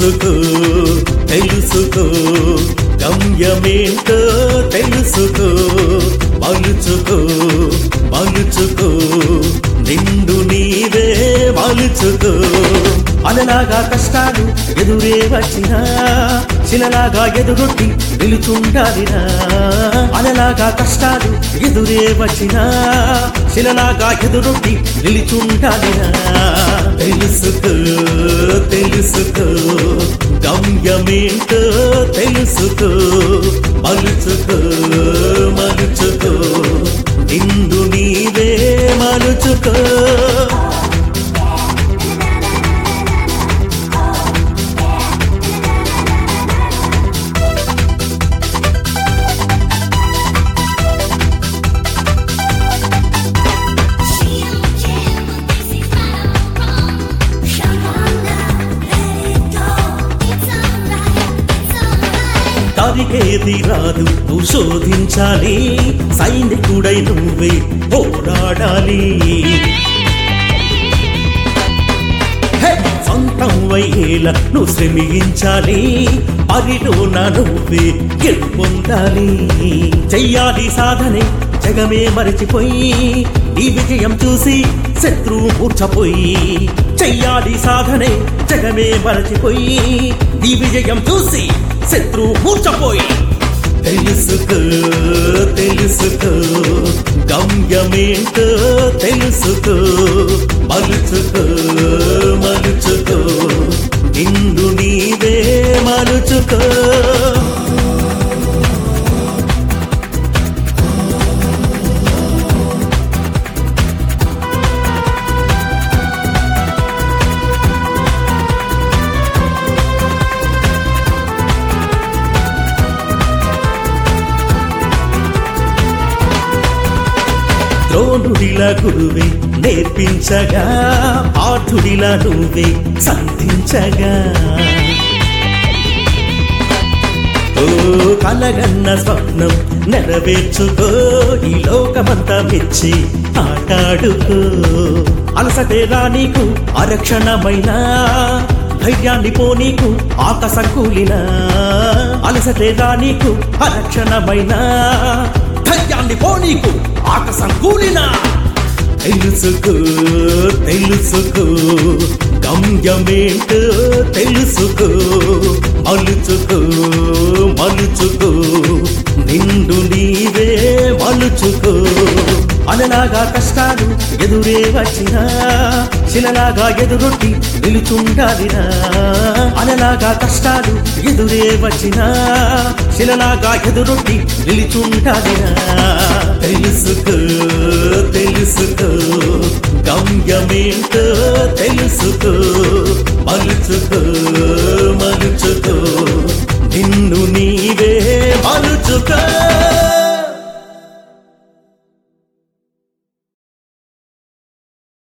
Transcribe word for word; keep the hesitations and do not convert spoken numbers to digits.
తెలుసుకో తెలుసుకో గమ్యమేంటో తెలుసుకో మలుచుకో మలుచుకో నిండు నీవే మలుచుకో అలలాగా కష్టాలు ఎదురే వచ్చినా శిలలాగా ఎదురొట్టి నిలుచుండాలినా అలలాగా కష్టాలు ఎదురే వచ్చినా శిలలాగా ఎదురొట్టి నిలుచుండాలినా తెలుసుకో తెలుసుకో గమ్యమేంటో తెలుసుకో మలుచుకో మలుచుకో నిండు నీవే మలుచుకో తారికేది రాదు నువ్వు శోధించాలి సైనికుడై నువ్వే పోరాడాలి సొంతం వయ్యేలా నువ్వు శ్రమించాలి పరిలోన నువ్వే గెలుపొందాలి చెయ్యాలి సాధనే జగమే మరచిపోయి ఈ విజయం చూసి శత్రువు మూర్ఛపోయి చెయ్యాలి సాధనే జగమే మరచిపోయి ఈ విజయం చూసి శత్రువు మూర్ఛపోయి తెలుసుకో తెలుసుకో గమ్యమేంటో తెలుసుకో మలుచుకో మలుచుకో నిండు నీవే మలుచుకో ద్రోణుడిలా గురువే నేర్పించగా పాఠుడిలా నువ్వే సంధించగా ఓ కలగన్న స్వప్నం నెరవేర్చుకో ఈ లోకమంతా మెచ్చి ఆటాడుకో అలసటేరా నీకు అరక్షణమైన ధైర్యాన్ని పోనీకు ఆకాశం కూలినా అలసటేరా నీకు అరక్షణమైన ధైర్యాన్ని పోనీకు ఆకాశం కూలినా తెలుసుకో తెలుసుకో గమ్యమేంటో తెలుసుకో మలుచుకో మలుచుకో నిండు నీవే మలుచుకో అలలాగా కష్టాలు ఎదురే వచ్చినా శిలలాగా ఎదురొట్టి నిలుచుండాలినా అలలాగా కష్టాలు ఎదురే వచ్చినా శిలలాగా ఎదురొట్టి నిలుచుండాలినా తెలుసుకో తెలుసుకో గమ్యమేంటో తెలుసుకో